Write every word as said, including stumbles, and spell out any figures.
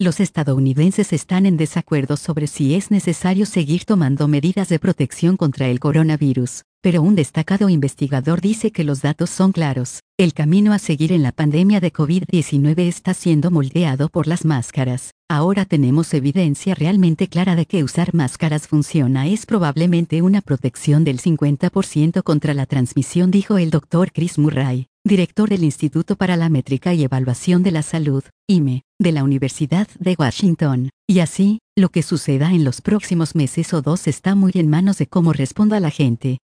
Los estadounidenses están en desacuerdo sobre si es necesario seguir tomando medidas de protección contra el coronavirus, pero un destacado investigador dice que los datos son claros. El camino a seguir en la pandemia de COVID diecinueve está siendo moldeado por las máscaras. Ahora tenemos evidencia realmente clara de que usar máscaras funciona. Es probablemente una protección del cincuenta por ciento contra la transmisión, dijo el doctor Chris Murray, director del Instituto para la Métrica y Evaluación de la Salud, I M E, de la Universidad de Washington. Y así, lo que suceda en los próximos meses o dos está muy en manos de cómo responda la gente.